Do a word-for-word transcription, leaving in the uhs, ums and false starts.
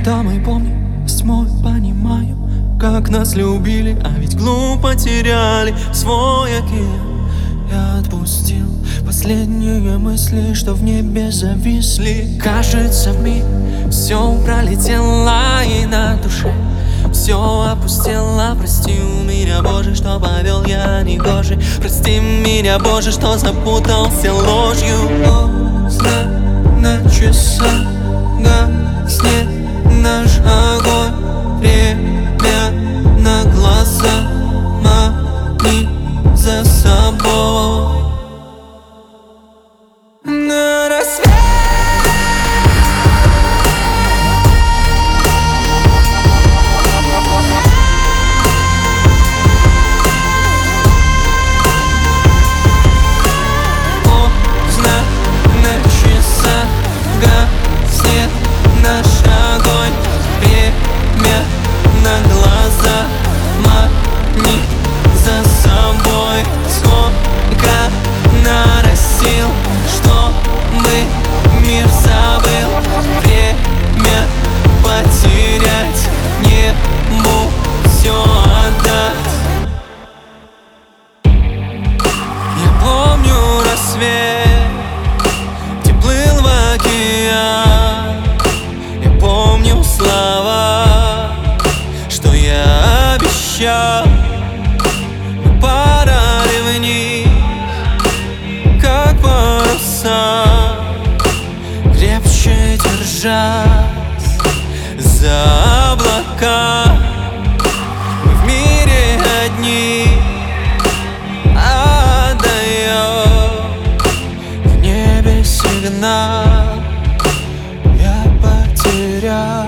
когда мы помним, восьмой понимаем, как нас любили, а ведь глупо теряли свой океан. Я отпустил последние мысли, что в небе зависли. Кажется, вмиг все пролетело, и на душе все опустело. Прости меня, Боже, что повел я негоже. Прости меня, Боже, что запутался ложью. Поздно на часах гаснет наш огонь. Время на глаза мани за собой. На рассвете гаснет наш огонь. Время на глаза мани за собой. Сколько нарастил, чтобы мир забыл. Время потерять, небу все отдать. Я помню рассвет, где плыл в океан. Я помню слова, что я обещал. Мы парали вниз, как паруса, крепче держась за облака. Мы в мире одни, отдаем в небе сигнал. Я потерял